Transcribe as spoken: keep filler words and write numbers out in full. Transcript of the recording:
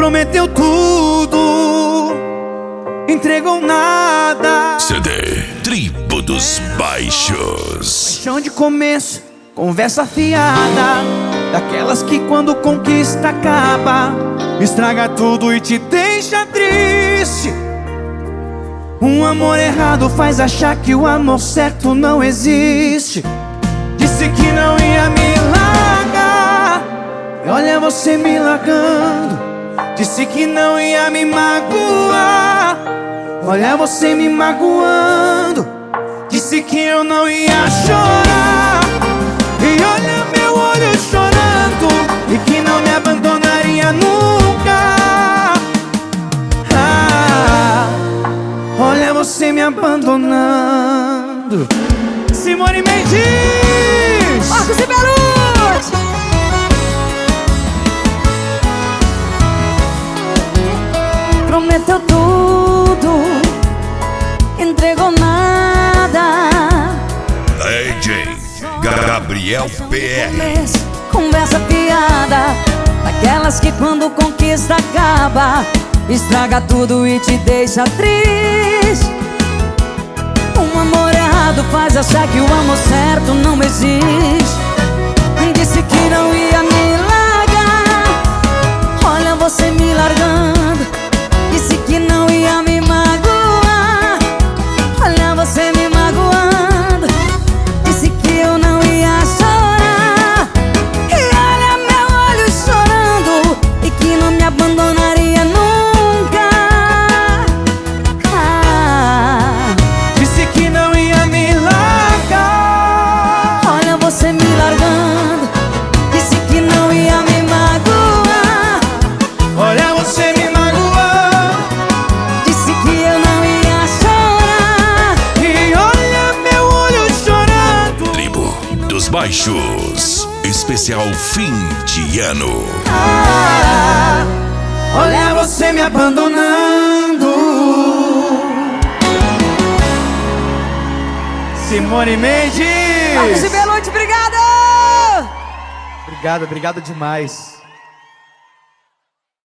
Prometeu tudo, entregou nada. C D Tribo dos Baixos. Paixão de começo, conversa fiada, daquelas que quando conquista acaba, estraga tudo e te deixa triste. Um amor errado faz achar que o amor certo não existe. Disse que não ia me largar, e olha você me largando. Disse que não ia me magoar, olha você me magoando. Disse que eu não ia chorar, e olha meu olho chorando. E que não me abandonaria nunca. Ah, olha você me abandonando. Simone Mendes, Marcos e Belucci. Prometeu tudo, entregou nada. D J Gabriel P R. Conversa piada, daquelas que quando conquista acaba, estraga tudo e te deixa triste. Um amor errado faz achar que o amor certo não existe. Disse que não ia me largar, olha você me largando. Disse que não ia me magoar, olha você me magoando. Disse que eu não ia chorar, e olha meu olho chorando. E que não me abandonaria nunca. Ah, disse que não ia me largar, olha você me largando. Disse que não ia me magoar, olha você me magoando. disse que eu não ia chorar. E olha meu olho chorando. Tribo dos Baixos. Especial fim de ano. Ah, olha você me abandonando. Simone Mendes. Marcos e Belucci, obrigado! Obrigado, obrigado demais.